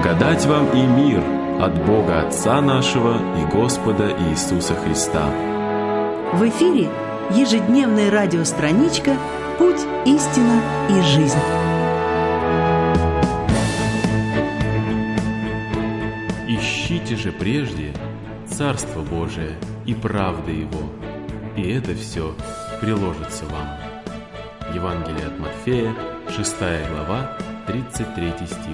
Благодать вам и мир от Бога Отца нашего и Господа Иисуса Христа. В эфире ежедневная радиостраничка «Путь, истина и жизнь». Ищите же прежде Царство Божие и правды Его, и это все приложится вам. Евангелие от Матфея, 6 глава, 33 стих.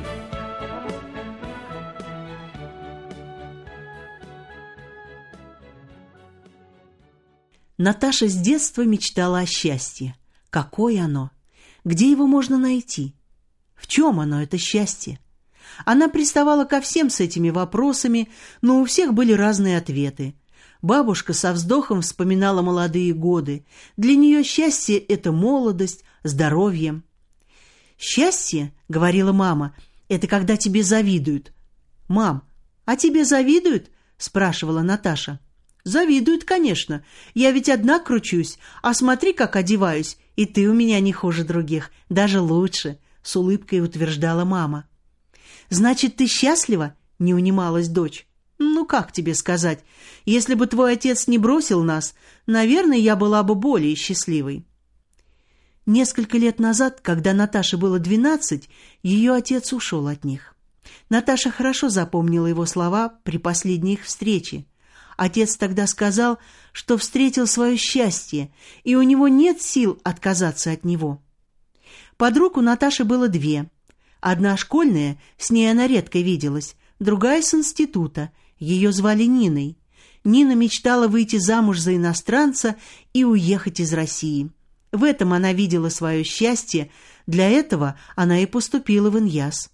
Наташа с детства мечтала о счастье. Какое оно? Где его можно найти? В чем оно, это счастье? Она приставала ко всем с этими вопросами, но у всех были разные ответы. Бабушка со вздохом вспоминала молодые годы. Для нее счастье – это молодость, здоровье. «Счастье, — говорила мама, — это когда тебе завидуют». «Мам, а тебе завидуют?» – спрашивала Наташа. «Завидуют, конечно. Я ведь одна кручусь, а смотри, как одеваюсь, и ты у меня не хуже других, даже лучше», – с улыбкой утверждала мама. «Значит, ты счастлива?» – не унималась дочь. «Ну, как тебе сказать? Если бы твой отец не бросил нас, наверное, я была бы более счастливой». Несколько лет назад, когда Наташе было 12, ее отец ушел от них. Наташа хорошо запомнила его слова при последней их встрече. Отец тогда сказал, что встретил свое счастье, и у него нет сил отказаться от него. Подруг у Наташи было две. Одна школьная, с ней она редко виделась, другая с института, ее звали Ниной. Нина мечтала выйти замуж за иностранца и уехать из России. В этом она видела свое счастье, для этого она и поступила в Иньяс.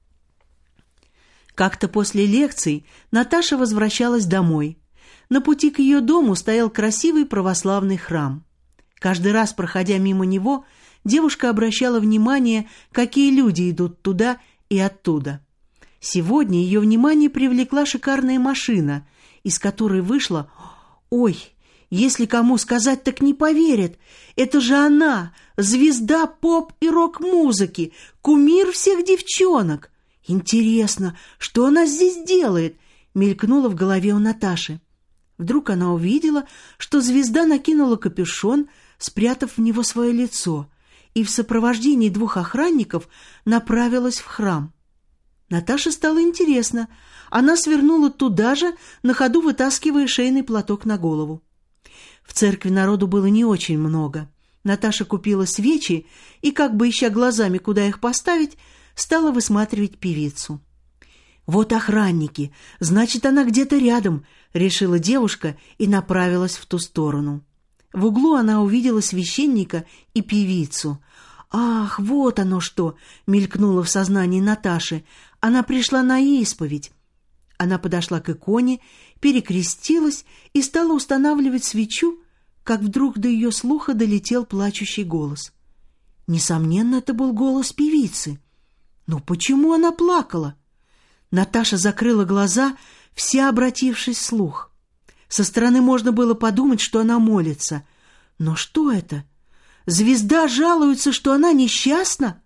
Как-то после лекций Наташа возвращалась домой. На пути к ее дому стоял красивый православный храм. Каждый раз, проходя мимо него, девушка обращала внимание, какие люди идут туда и оттуда. Сегодня ее внимание привлекла шикарная машина, из которой вышла... Ой, если кому сказать, так не поверят. Это же она, звезда поп- и рок-музыки, кумир всех девчонок. Интересно, что она здесь делает? Мелькнуло в голове у Наташи. Вдруг она увидела, что звезда накинула капюшон, спрятав в него свое лицо, и в сопровождении двух охранников направилась в храм. Наташе стало интересно. Она свернула туда же, на ходу вытаскивая шейный платок на голову. В церкви народу было не очень много. Наташа купила свечи и, как бы ища глазами, куда их поставить, стала высматривать певицу. «Вот охранники, значит, она где-то рядом», — решила девушка и направилась в ту сторону. В углу она увидела священника и певицу. «Ах, вот оно что!» — мелькнуло в сознании Наташи. Она пришла на исповедь. Она подошла к иконе, перекрестилась и стала устанавливать свечу, как вдруг до ее слуха долетел плачущий голос. Несомненно, это был голос певицы. Но почему она плакала? Наташа закрыла глаза, вся обратившись вслух. Со стороны можно было подумать, что она молится. Но что это? Звезда жалуется, что она несчастна?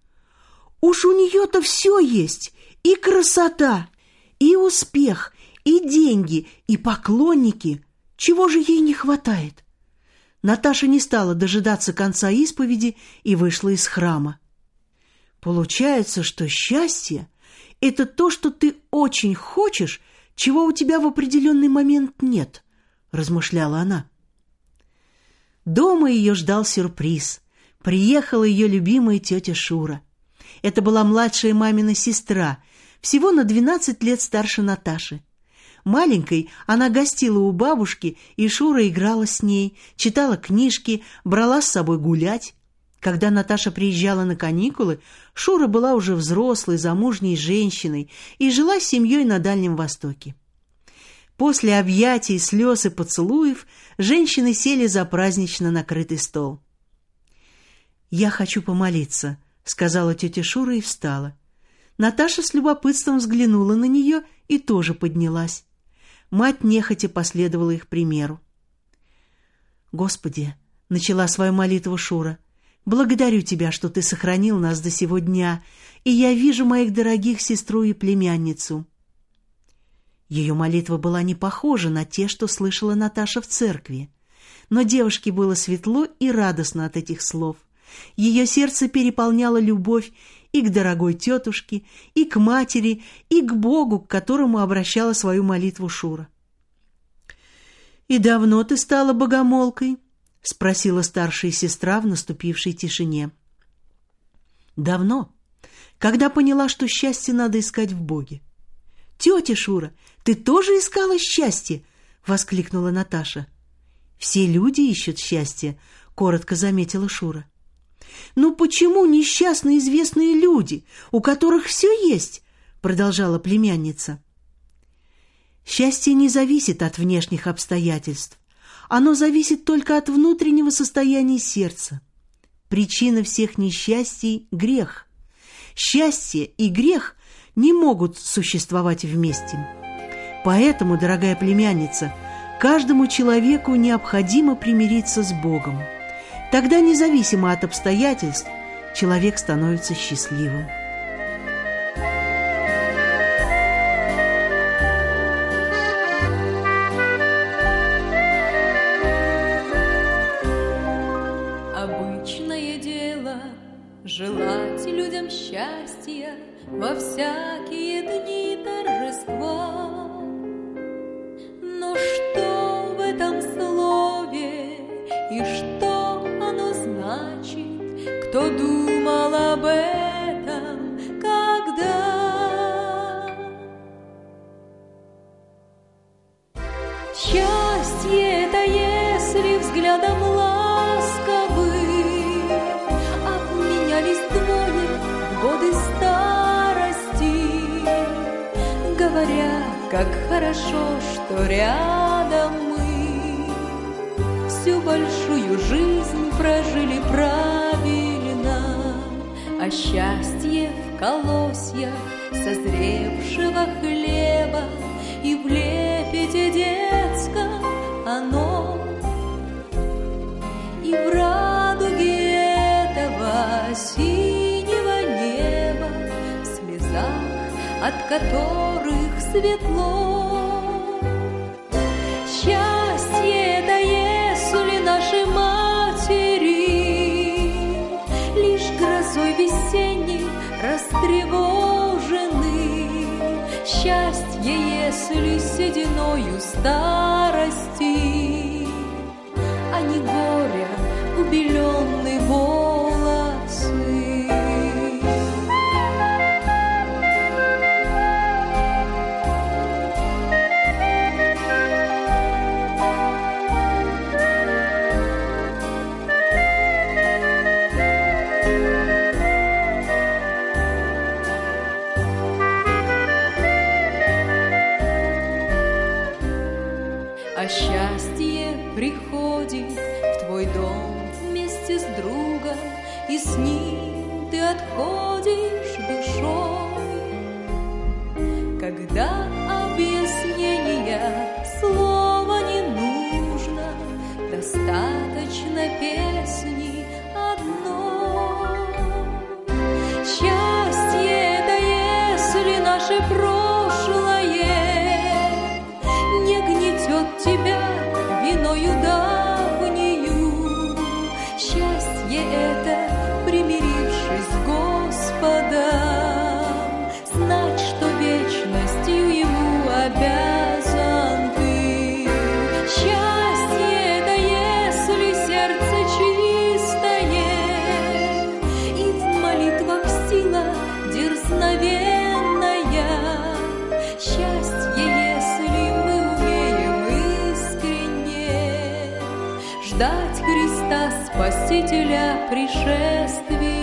Уж у нее-то все есть, и красота, и успех, и деньги, и поклонники. Чего же ей не хватает? Наташа не стала дожидаться конца исповеди и вышла из храма. Получается, что счастье — это то, что ты очень хочешь, чего у тебя в определенный момент нет, — размышляла она. Дома ее ждал сюрприз. Приехала ее любимая тетя Шура. Это была младшая мамина сестра, всего на 12 лет старше Наташи. Маленькой она гостила у бабушки, и Шура играла с ней, читала книжки, брала с собой гулять. Когда Наташа приезжала на каникулы, Шура была уже взрослой, замужней женщиной и жила с семьей на Дальнем Востоке. После объятий, слез и поцелуев женщины сели за празднично накрытый стол. «Я хочу помолиться», — сказала тетя Шура и встала. Наташа с любопытством взглянула на нее и тоже поднялась. Мать нехотя последовала их примеру. «Господи», — начала свою молитву Шура, Благодарю тебя, что ты сохранил нас до сего дня, и я вижу моих дорогих сестру и племянницу». Ее молитва была не похожа на те, что слышала Наташа в церкви. Но девушке было светло и радостно от этих слов. Ее сердце переполняло любовь и к дорогой тетушке, и к матери, и к Богу, к которому обращала свою молитву Шура. «И давно ты стала богомолкой?» — спросила старшая сестра в наступившей тишине. «Давно, когда поняла, что счастье надо искать в Боге». «Тетя Шура, ты тоже искала счастье?» — воскликнула Наташа. «Все люди ищут счастье», — коротко заметила Шура. «Ну почему несчастны известные люди, у которых все есть?» — продолжала племянница. «Счастье не зависит от внешних обстоятельств. Оно зависит только от внутреннего состояния сердца. Причина всех несчастий — грех. Счастье и грех не могут существовать вместе. Поэтому, дорогая племянница, каждому человеку необходимо примириться с Богом. Тогда, независимо от обстоятельств, человек становится счастливым». Обычное дело желать людям счастья во всякие дни торжества. Но что в этом слове и что оно значит, кто думал об этом, когда? Счастье — это если взглядом ласковым обменялись двое в годы старости, говоря, как хорошо, что рядом мы всю большую жизнь прожили правильно, а счастье в колосьях созревшего хлеба и в лепете детском оно, и в радуге этого синего неба, в слезах, от которых светло. Счастье — это если наши матери лишь грозой весенней растревожены. Счастье, если сединою старости, а не горя убеленные волосы. А счастье приходит в твой дом вместе с другом, и с ним ты отходишь душой. Когда объяснения слова не нужно, достаточно песни одной. Счастье — это если наше прошлое не гнетет тебя виною давнею. Счастье — это, примирившись с Господом, знать, что вечностью Ему обязан ты. Счастье — это если сердце чистое и в молитвах сила дерзновенная. Счастье, если мы умеем искренне ждать Христа Спасителя пришествия.